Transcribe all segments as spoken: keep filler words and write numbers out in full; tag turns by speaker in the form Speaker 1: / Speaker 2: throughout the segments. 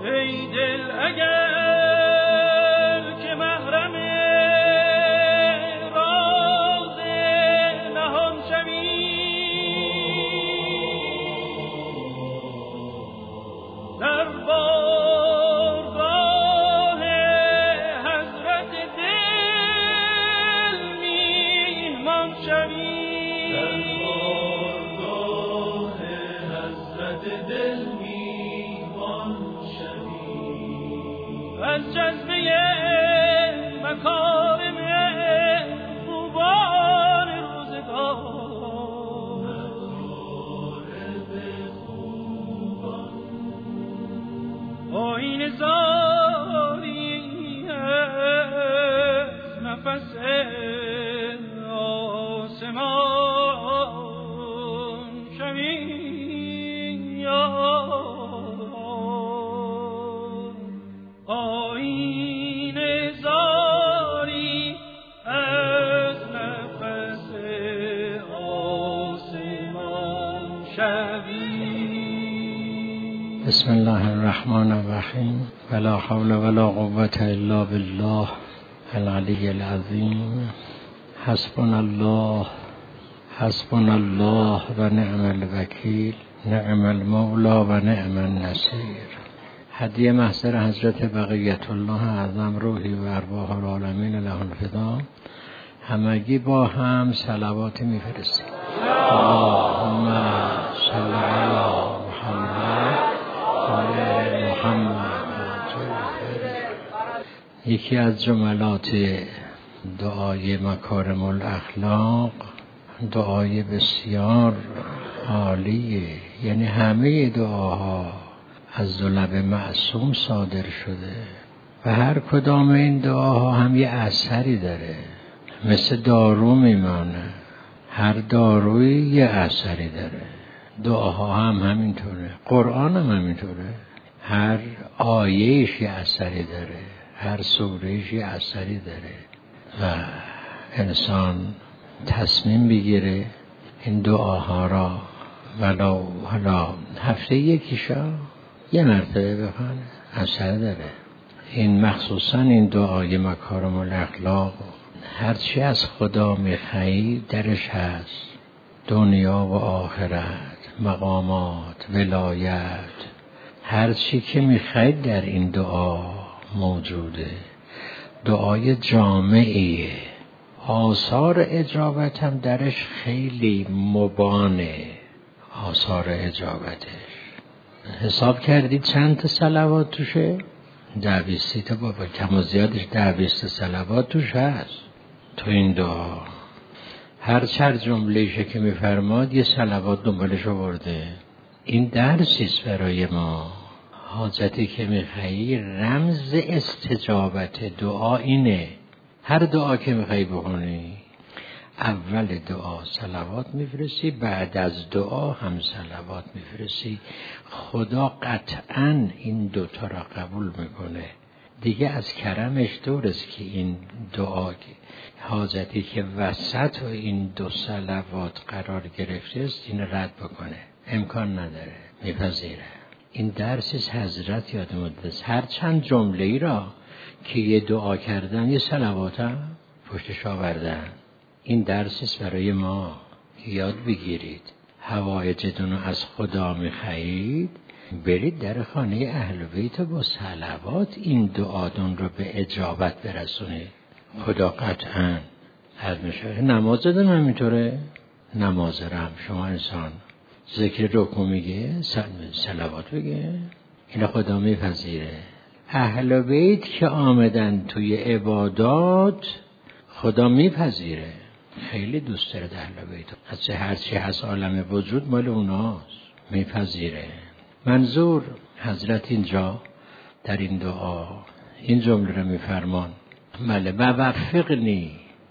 Speaker 1: ای دل اگر که محرم راز نهان شوی، در بارگاه حضرت دل میهمان شوی، در بارگاه حضرت دل میهمان شوی، از جذبه مکارم خوبان روزگار، آیین زاری از نفس آسمان شوی، آیین زاری از نفس آسمان شوی.
Speaker 2: بسم الله الرحمن الرحیم ولا حول ولا قوة الا بالله العلی العظیم. حسبنا الله حسبنا الله و نعم الوکیل، نعم المولا و نعم النصیر. هدیه محضر حضرت بقیت الله اعظم روحی و ارواح العالمین له الفدا. همگی با هم صلوات میفرستیم. اللهم صل علی محمد و آل محمد. یکی از جملات دعای مکارم الاخلاق دعای بسیار عالیه، یعنی همه دعاها از دو لب معصوم صادر شده و هر کدام این دعاها هم یه اثری داره، مثل دارو میمانه، هر دارویی یه اثری داره. دعاها هم همینطوره، قرآن هم همینطوره، هر آیهش یه اثری داره، هر سورهش یه اثری داره و انسان تصمیم بگیره این دعاها را ولو حالا هفته یکیشا یه مرتبه بخونه، اثر داره. این مخصوصا این دعای مکارم الاخلاق هرچی از خدا میخوایی درش هست، دنیا و آخرت، مقامات، ولایت، هرچی که میخوایی در این دعا موجوده. دعای جامعیه، آثار اجابت هم درش خیلی مبانه. آثار اجابتش حساب کردید چند تا صلوات توشه؟ ده بیستی تا بابا، کم و زیادش ده بیست صلوات توش هست. تو این دعا هر چر جملهشه که میفرماد یه صلوات دنبالش آورده. این درسیست برای ما. حاجتی که میخوایی رمز استجابت دعا اینه. هر دعا که میخوایی بکنی اول دعا صلوات میفرستی، بعد از دعا هم صلوات میفرستی. خدا قطعاً این دوتا را قبول میکنه. دیگه از کرمش دورست که این دعا حاجتی که وسط و این دو صلوات قرار گرفته است این رد بکنه، امکان نداره، میپذیره. این درسیست حضرت یادمون دست. هر چند جمله ای را که یه دعا کردن یه صلوات هم پشتش آوردن. این درسیست برای ما یاد بگیرید. حوایجتون رو از خدا میخواهید، برید در خانه اهل بیت با صلوات این دعاتون رو به اجابت برسونید. خدا قطعاً حد میشه. نماز دادن همینطوره. نماز رو هم شما انسان ذکر رکوع میگه، صلوات بگه، این خدا میپذیره. اهل بیت که آمدن توی عبادات خدا میپذیره. خیلی دوست داره اهل بیت. از هر چی هست عالم وجود مال اوناست، میپذیره. منظور حضرت اینجا در این دعا این جمله رو میفرمان: مله و وفقنی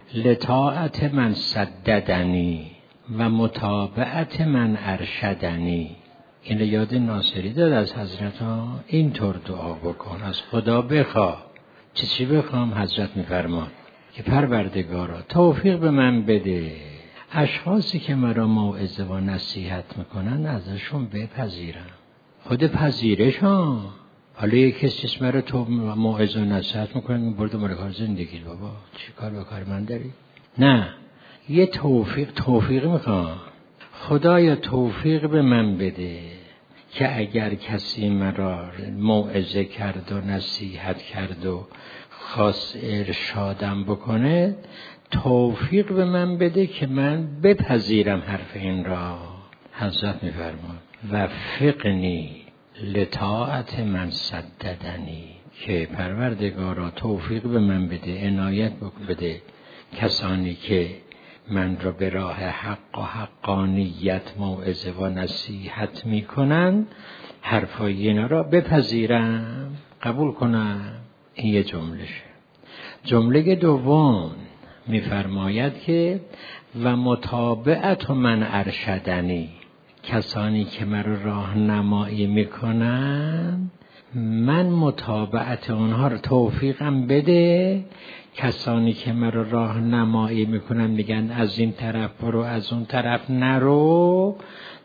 Speaker 2: لطاعت من سددنی و متابعت من ارشدنی. این یاد ناصری داد از حضرت ها. اینطور دعا بکن، از خدا بخوا. چی چی بخوام؟ حضرت میفرمان که پروردگارا توفیق به من بده اشخاصی که مرا موعظه و نصیحت میکنن ازشون بپذیرم. خود پذیرش ها حالا یک کسی اسم رو تو موعظه و نصیحت میکنه برده مال کار زندگی بابا چی کار به کار من داری؟ نه، یه توفیق توفیق میخوام. خدایا توفیق به من بده که اگر کسی مرا موعظه کرد و نصیحت کرد و خواست ارشادم بکنه، توفیق به من بده که من بپذیرم حرف این را. حضرت میفرماد وفقنی لطاعت من صددنی، که پروردگارا توفیق به من بده، عنایت بده کسانی که من را به راه حق و حقانیت موعظه و نصیحت میکنن، حرفای اینا را بپذیرم، قبول کنم. این یه جملشه. جمله دوم میفرماید که و متابعت من ارشدنی، کسانی که مرا راهنمایی میکنن من متابعت اونها رو توفیقم بده. کسانی که مرا راهنمایی میکنن میگن از این طرف برو از اون طرف نرو،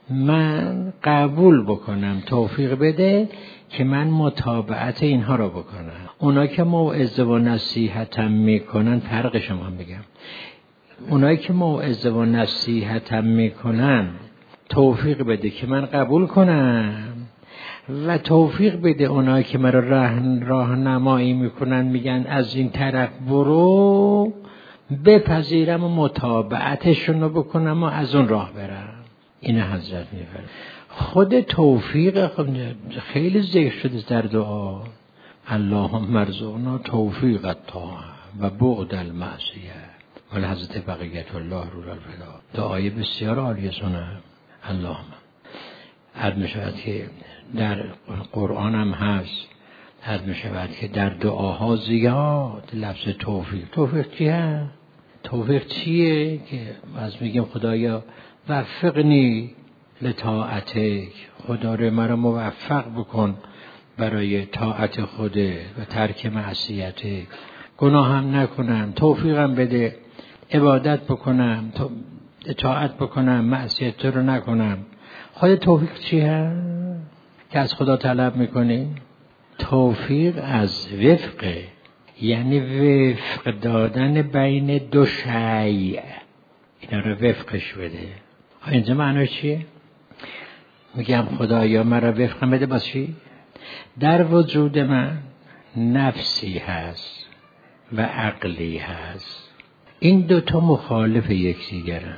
Speaker 2: من قبول بکنم، توفیق بده که من متابعت اینها رو بکنم. اونا که موعظه و نصیحتم میکنن، فرقش هم بگم، اونایی که موعظه و نصیحتم میکنن توفیق بده که من قبول کنم، و توفیق بده اونایی که مرا راه راهنمایی میکنن میگن از این طرف برو، بپذیرم و متابعتشون رو بکنم و از اون راه برم. این حضرت میفرماید. خود توفیق خیلی ذکر شده در دعا، اللهم ارزقنا توفیق الطاعه و بعد المعصیه. ولی حضرت بقیت الله رو الفدا دعای بسیار عالی سنه. اللهم حد می شود که در قرآن هم هست، حد می شود که در دعاها زیاد لفظ توفیق. توفیق چیه؟ توفیق چیه؟ که از میگیم خدایا وفقنی لطاعتک، خدا رو مرا موفق بکن برای طاعت خوده و ترک معصیتک، گناه هم نکنم، توفیقم بده عبادت بکنم، اطاعت بکنم، معصیت رو نکنم. خود توفیق چیه که از خدا طلب میکنی؟ توفیق از وفق، یعنی وفق دادن بین دو شیء، اینا رو وفقش بده. اینجا معنی چیه؟ میگم خدایا مرا وفقم بده با چی؟ در وجود من نفسی هست و عقلی هست، این دوتا مخالف یکدیگرن.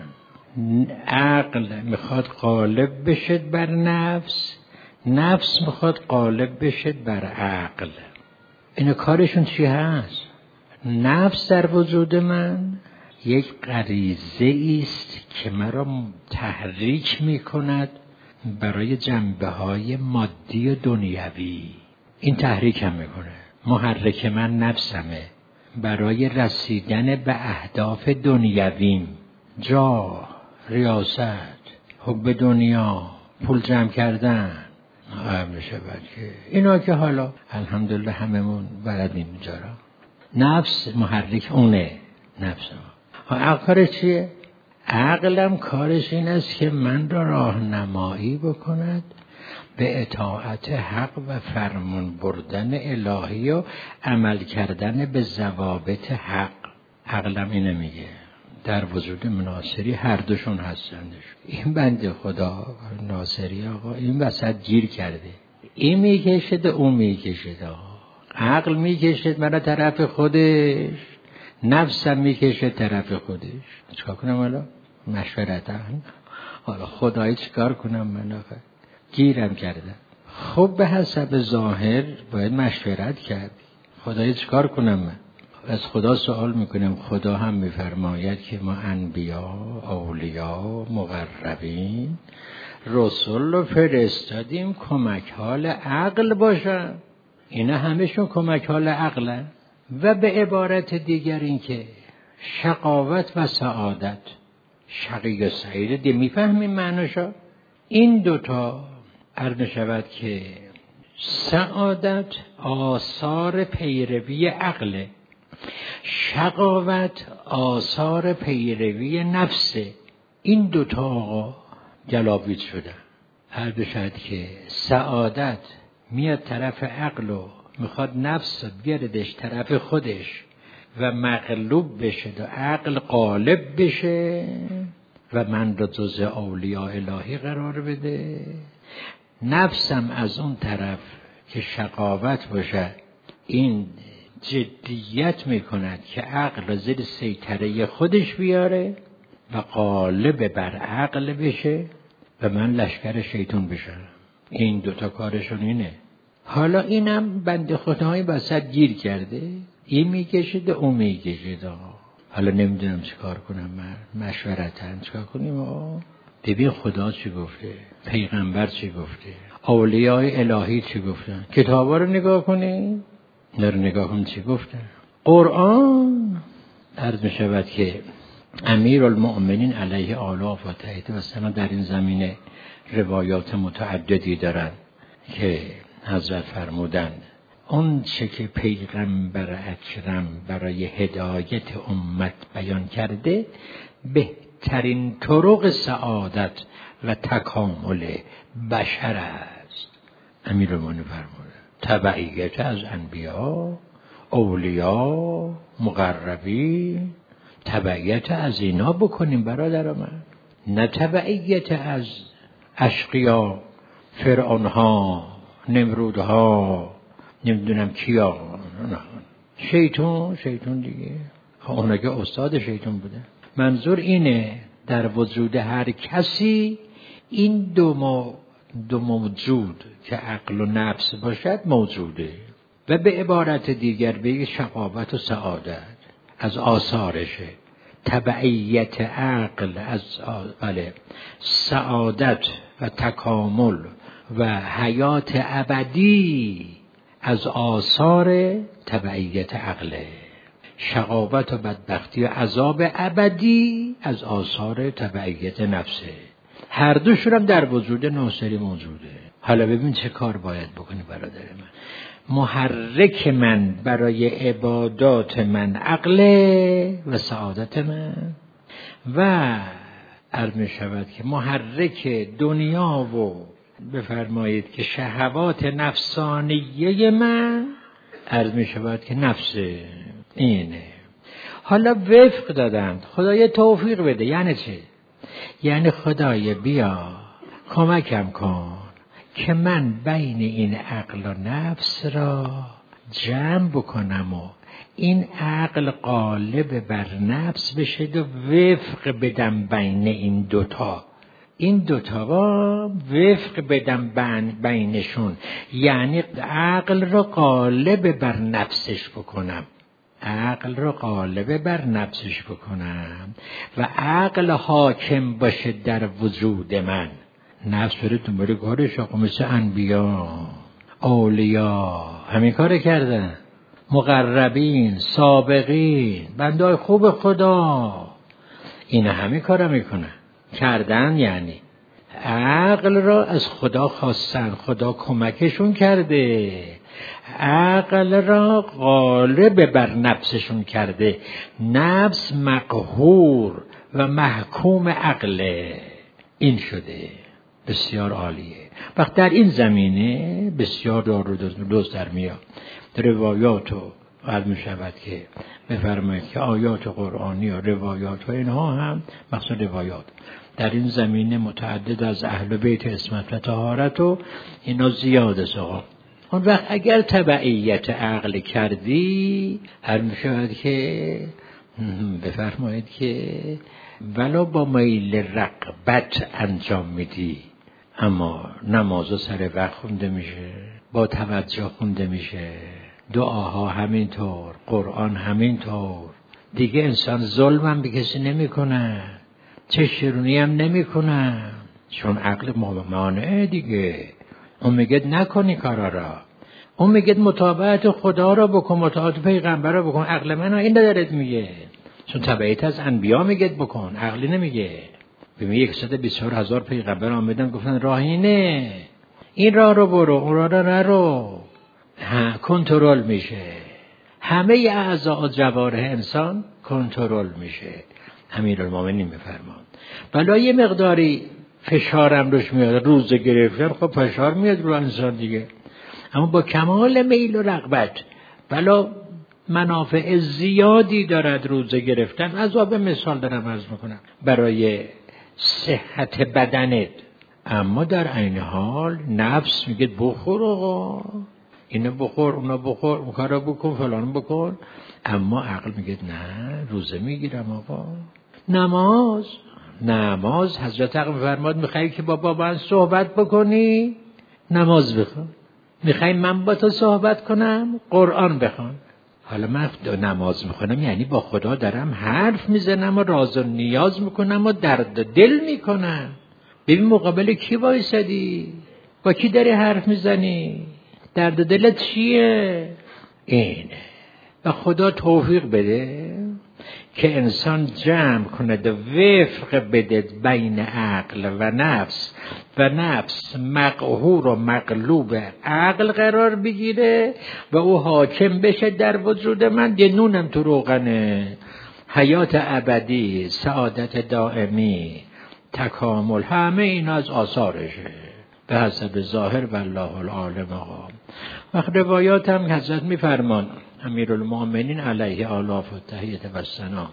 Speaker 2: عقل میخواد غالب بشه بر نفس، نفس میخواد غالب بشه بر عقل. اینا کارشون چی هست؟ نفس در وجود من یک غریزه است که مرا تحریک میکند برای جنبه های مادی و دنیوی. این تحریک هم میکنه. محرک من نفسمه برای رسیدن به اهداف دنیویم، جاه، ریاست، حب دنیا، پول جمع کردن. همه شود که اینا که حالا الحمدلله هممون بلدیم اینجا را. نفس محرک اونه، نفس ما. عقل کارش چیه؟ عقلم کارش این است که من را راهنمایی بکند به اطاعت حق و فرمان بردن الهی و عمل کردن به ضوابط حق. عقلم اینه میگه. در وجود ناصری هر دوشون هستندش. این بنده خدا ناصری آقا این وسط گیر کرده، این میکشد اون میکشد آقا. عقل میکشد من طرف خودش، نفسم میکشد طرف خودش. چیکار کنم حالا؟ مشورت حالا خدایی چیکار کنم من آخه؟ گیرم کردم. خب به حسب ظاهر باید مشورت کرد. خدایی چیکار کنم من؟ از خدا سوال میکنم. خدا هم میفرماید که ما انبیا، اولیا، مقربین، رسول رو فرستادیم کمک حال عقل باشن. اینا همشون کمک حال عقلن. و به عبارت دیگر این که شقاوت و سعادت، شقی و سعید، دی میفهمیم معناشا؟ این دوتا عرض شود که سعادت آثار پیروی عقله، شقاوت آثار پیروی نفسه. این دوتا آقا جلابیت شدن. عرض شد که سعادت میاد طرف عقل و میخواد نفس بیاردش طرف خودش و مغلوب بشه و عقل غالب بشه و من رو جز اولیاء الهی قرار بده، نفسم از اون طرف که شقاوت باشه این جدیت میکند که عقل را زیر سیطره خودش بیاره و غالب بر عقل بشه و من لشکر شیطان بشم. این دوتا کارشون اینه. حالا اینم بنده خدای وسط گیر کرده، این میکشید و اون میکشید. حالا نمیدونم چی کار کنم، من مشورتن چی کار کنیم. آه. ببین خدا چی گفته، پیغمبر چی گفته، اولیاء الهی چی گفتن، کتابا رو نگاه کنید، نر نگاه کنید چی گفتن. قرآن عرض می شود که امیر المؤمنین علیه آلاف و تحت و سنا در این زمینه روایات متعددی دارن که حضرت فرمودن اون چه که پیغمبر اکرم برای هدایت امت بیان کرده بهترین طرق سعادت و تکامل بشر است. امیرالمومنین فرموده تبعیت از انبیا، اولیا، مقربین، تبعیت از اینا بکنیم برادر من، نه تبعیت از اشقیا، فرعونها، نمرودها، نمیدونم کیا. نه شیطان شیطان دیگه، اونا که استاد شیطان بوده. منظور اینه در وجود هر کسی این دو, مو... دو موجود که عقل و نفس باشد موجوده و به عبارت دیگر به شقاوت و سعادت از آثارشه. تبعیت عقل از بله سعادت و تکامل و حیات ابدی از آثار تبعیت عقله. شقاوت و بدبختی و عذاب ابدی از آثار تبعیت نفسه. هر دوشون هم در وجود ناصری موجوده. حالا ببین چه کار باید بکنی برادر من. محرک من برای عبادات من عقله و سعادت من و عرض می شود که محرک دنیا و بفرمایید که شهوات نفسانیه من عرض می شود که نفس اینه. حالا وفق دادند خدای توفیق بده. یعنی چه؟ یعنی خدای بیا کمکم کن که من بین این عقل و نفس را جمع بکنم و این عقل غالب بر نفس بشه و وفق بدم بین این دوتا. این دوتا وفق بدم بینشون، یعنی عقل را غالب بر نفسش بکنم، عقل را غالب بر نفسش بکنم و عقل حاکم باشه در وجود من. نفس بره دنبال کارش. آقا مثل انبیا، اولیا همین کار کردن، مقربین، سابقین، بنده‌های خوب خدا این همین کار میکنن کردن. یعنی عقل را از خدا خواستن، خدا کمکشون کرده، عقل را غالب بر نفسشون کرده. نفس مقهور و محکوم عقله. این شده. بسیار عالیه. وقت در این زمینه بسیار دار و دوست در میاد. در روایات و قد می شود که بفرمایید که آیات قرآنی و روایات و اینها هم مقصود روایات در این زمینه متعدد از اهل بیت عصمت و طهارت و اینا زیاده ساقا. اون وقت اگر تبعیت عقل کردی هر می شود که بفرمایید که ولو با میل رغبت انجام میدی، اما نمازا سر وقت خونده میشه، با توجه خونده میشه، دعاها همینطور، قرآن همینطور. دیگه انسان ظلم هم به کسی نمی کنه، چه شیرونی هم نمی کنه، چون عقل مانعه دیگه. اون میگه نکنی کارا را، اون میگه مطابقت خدا را بکن، مطابقت پیغمبر را بکن. عقل من این دارد میگه، چون تبعیت از انبیا میگه بکن، عقلی نمیگه. ببین صد و بیست و چهار هزار پیغمبر آمدن گفتن راه اینه، این راه رو برو، اون راه رو نرو. ها کنترل میشه، همه اعضاء و جوارح انسان کنترل میشه. امیرالمومنین میفرمان بلا یه مقداری فشارم روش میاد، روزه گرفتن خب فشار میاد رو انسان دیگه. اما با کمال میل و رغبت، بلا منافع زیادی دارد روزه گرفتن. از آب مثال دارم عرض میکنم برای صحت بدنت، اما در عین حال نفس میگه بخور آقا، اینو بخور اونو بخور، اون کارو بکن فلان بکن، اما عقل میگه نه روزه میگیرم آقا. نماز نماز حضرت عقل میفرماد میخوای که با بابا صحبت بکنی نماز بخون، میخوای من با تو صحبت کنم قرآن بخون. حالا من نماز میخونم یعنی با خدا دارم حرف میزنم و راز و نیاز میکنم و درد دل میکنم. ببین مقابل کی وایسادی، با کی داری حرف میزنی، درد دلت چیه؟ اینه. و خدا توفیق بده که انسان جمع کند و وفق بده بین عقل و نفس و نفس مقهور و مغلوب عقل قرار بگیره و او حاکم بشه در وجود من. یه نونم تو روغنه، حیات ابدی، سعادت دائمی، تکامل، همه این از آثارشه به حسب ظاهر والله العالم. آقا وقت روایات هم حضرت میفرمان امیرالمؤمنین علیه آلاف و تحییت و سنا،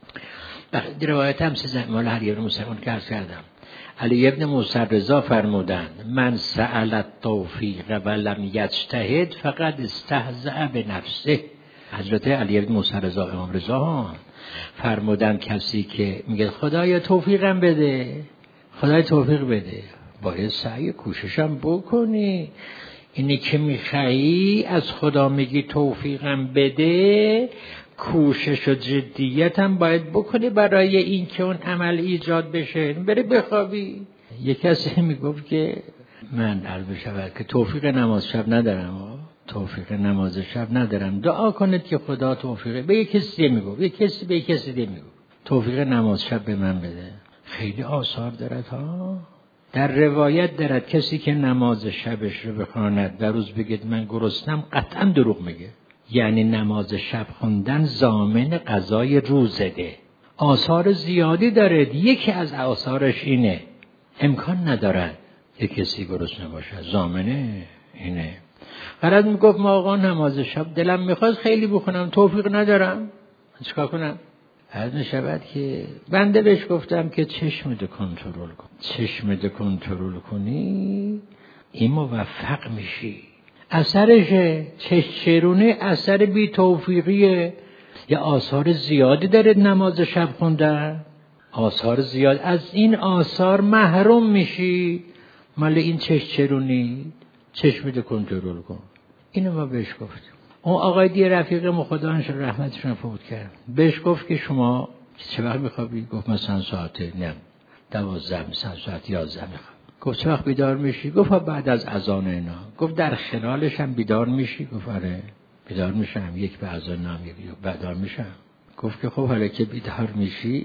Speaker 2: در روایت هم سه مال علی ابن موسی که عرض کردم، علی ابن موسی رضا فرمودند من سأل التوفیق ولم یجتهد فقد استهزأ بنفسه. حضرت علی ابن موسی رضا امام رضا فرمودند کسی که میگه خدایا توفیقم بده، خدای توفیق بده، باید سعی کوششم بکنی. اینی که میخوایی از خدا میگی توفیقم بده، کوشش و جدیتم باید بکنی برای این که اون عمل ایجاد بشه. بری بخوابی. یک کسی میگفت که من عرض بشود که توفیق نماز شب ندارم، توفیق نماز شب ندارم، دعا کنید که خدا توفیق. به یک کسی میگفت، یک کسی به یک کسی دیگه میگفت توفیق نماز شب به من بده. خیلی آثار دارد ها. در روایت دارد کسی که نماز شبش رو بخواند و روز بگید من گرسنم قطعا دروغ میگه. یعنی نماز شب خوندن ضامن قضای روزده. آثار زیادی دارد. یکی از آثارش اینه امکان ندارد یک کسی گرسنه باشه، ضامنه اینه. غرض میگفت ما آقا نماز شب دلم میخواد خیلی بخونم توفیق ندارم، چیکار کنم؟ از میشود که بنده بهش گفتم که چشمتو کنترل کن. چشمتو کنترل کنی این موفق میشی. اثرشه چشمرونه اثر بی توفیقیه. یه آثار زیادی داره نماز شب خوندن، آثار زیاد. از این آثار محروم میشی. مال این چشمرونی چشمتو کنترل کن. اینو ما بهش گفتیم. اون آقای دی رفیق ما خدا انشاءالله رحمتشون فوت کرد، بهش گفت که شما چه وقت میخوابی؟ گفت مثلا ساعت نه دوازده، مثلا ساعت یازده میخوام. گفت چه وقت بیدار میشی؟ گفت بعد از اذان اینا. گفت در خلالش هم بیدار میشی؟ گفت آره بیدار میشم، یک به اذان نام یک بیدار میشم. گفت که خب حالا که بیدار میشی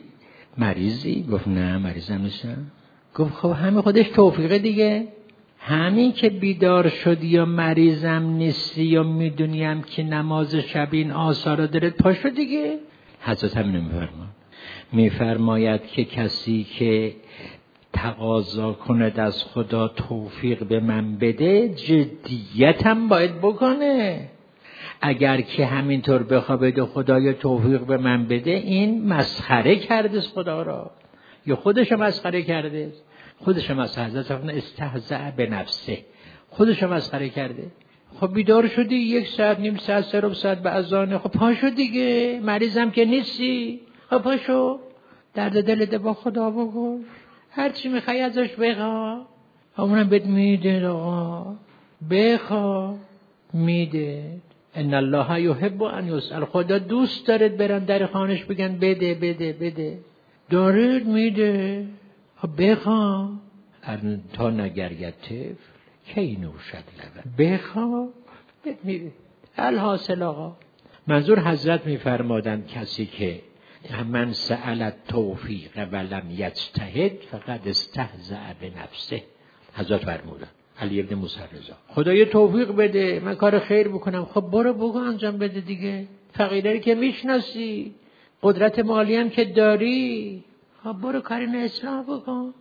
Speaker 2: مریضی؟ گفت نه مریضم نیستم. گفت خب همه خودش توفیقه دیگه. همین که بیدار شدی یا مریضم نیستی یا میدونیم که نماز شب این آثار دارد پاشو دیگه. حضرت همین میفرماید میفرماید که کسی که تقاضا کند از خدا توفیق به من بده جدیت هم باید بکنه. اگر که همینطور بخواد و خدای توفیق به من بده، این مسخره کرده خدا را یا خودش مسخره کرده. خودش هم از حضرت استهزأ به نفسه، خودش هم مسخره کرده. خب بیدار شدی یک ساعت نیم ساعت سه ربع ساعت به اذان، خب پاشو دیگه، مریضم که نیستی، خب پاشو درد دلت با خدا بگو، هر چی میخوای ازش بخوا، اونم بهت میده. آقا بخوا میده. ان الله یحب ان یسأل. خدا دوست دارد برن در خانش بگن بده بده بده، دارد میده. بخوا تا نگرید طفل کی نوشد لبن. بخوا میده. الحاصل آقا منظور حضرت میفرمادند کسی که من سأل التوفیق ولم یجتهد فقد استهزأ بنفسه. حضرت فرمودند علی ابن موسی رضا خدای توفیق بده من کار خیر بکنم. خب برو بگو انجام بده دیگه. فقیری که میشناسی، قدرت مالی هم که داری، خب برو کارین اصلاح بکن.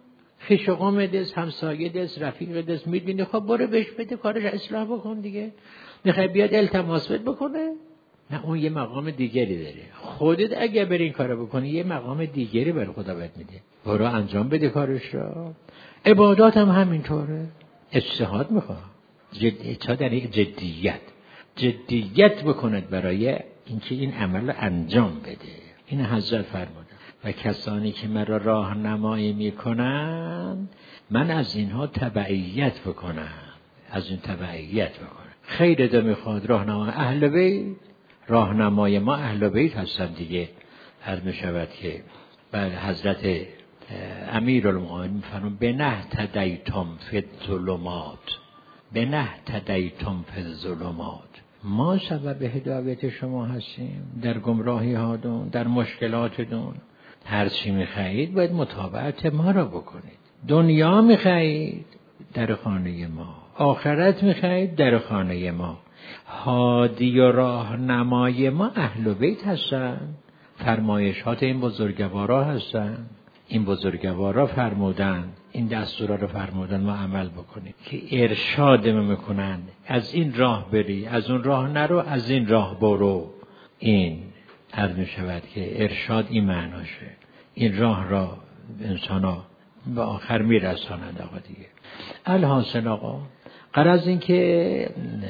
Speaker 2: خویش و قوم دست، همسایه دست، رفیق دست، میدونی خب برو بهش بده کارش اصلاح بکن دیگه. میخوای بیاد التماس بکنه؟ نه، اون یه مقام دیگری داره. خودت اگه بری این کارو بکنی یه مقام دیگری برای خدا بهت میده. برو انجام بده کارش را. عبادات هم همینطوره. اجتهاد میخواد. جدیت در جدیت. جدیت بکند برای اینکه این عمل رو انجام بده. این حضرت فرموده و کسانی که مرا راهنمایی میکنند من از اینها تبعیت بکنم، از این تبعیت بکنم. خیر ده میخواد راهنمای اهل بیت، راهنمای ما اهل بیت هستن دیگه. هر میشود که بله حضرت امیرالمومنین فرمود به نه تدیتم فی الظلمات، به نه تدیتم فی الظلمات. ما سبب هدایت شما هستیم در گمراهی هاتون، در مشکلاتتون. هر چی میخواهید باید متابعت ما را بکنید. دنیا میخواهید در خانه ما، آخرت میخواهید در خانه ما. هادی و راهنمای ما اهل بیت هستن، فرمایشات این بزرگوارا هستن. این بزرگوارا فرمودن، این دستورا رو فرمودن ما عمل بکنیم که ارشاد ما میکنن از این راه بری، از اون راه نرو، از این راه برو. این عرض میشود که ارشاد این معناشه. این راه را انسان ها به آخر میرسانند. آقا دیگه الحاصل آقا غرض این که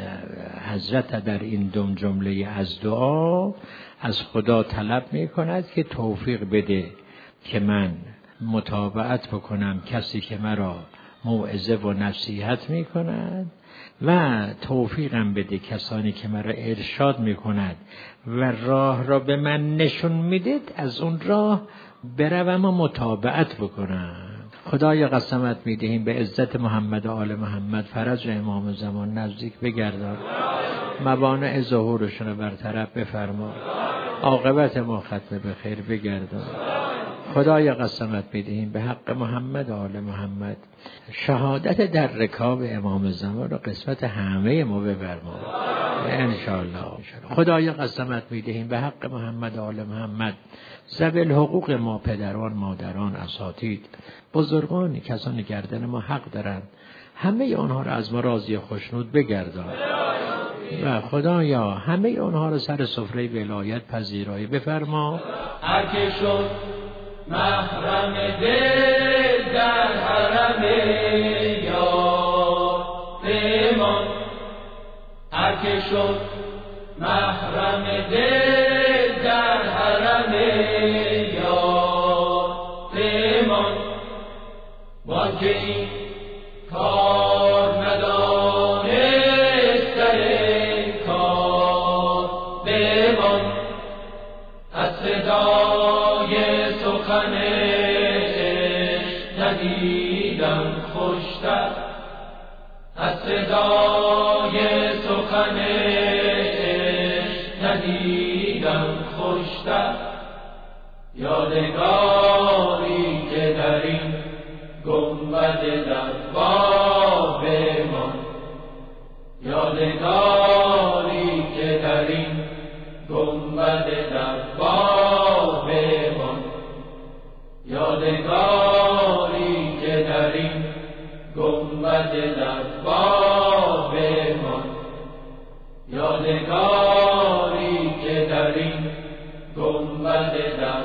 Speaker 2: حضرت در این دوم جمله از دعا از خدا طلب میکند که توفیق بده که من متابعت بکنم کسی که مرا موعظه و نصیحت میکند و توفیقم بده کسانی که مرا ارشاد میکند و راه را به من نشون میدید از اون راه بروم و متابعت بکنم. خدایا قسمت میدهیم به عزت محمد و آل محمد فرج امام زمان نزدیک بگردان، موانع ظهورشون رو برطرف بفرما، عاقبت ما ختم به خیر بگردان. خدایا قسمت میدهیم به حق محمد و آل محمد شهادت در رکاب امام زمان رو قسمت همه ما بفرما انشاءالله. خدایا قسمت میدهیم به حق محمد و آل محمد ذوی حقوق ما، پدران، مادران، اساتید، بزرگانی، کسانی گردن ما حق دارند، همه آنها را از ما راضی خوشنود بگردان و خدایا همه آنها را سر سفره ولایت پذیرایی بفرما.
Speaker 1: هر که شد محرم دل در حرم یار بمان، هر که شد محرم دل در حرم یار بمان، وان که این کار ندانست در این کار بمان، از صدای سخن عشق ندیدم خوشتر، از صدای سخن عشق ندیدم خوشتر، یادگاری که در این گنبد لبا بمان، یادگاری که در این گنبد لبا بمان، یادگاری که در این گنبد لبا بمان، یادگاری که در این گنبد لبا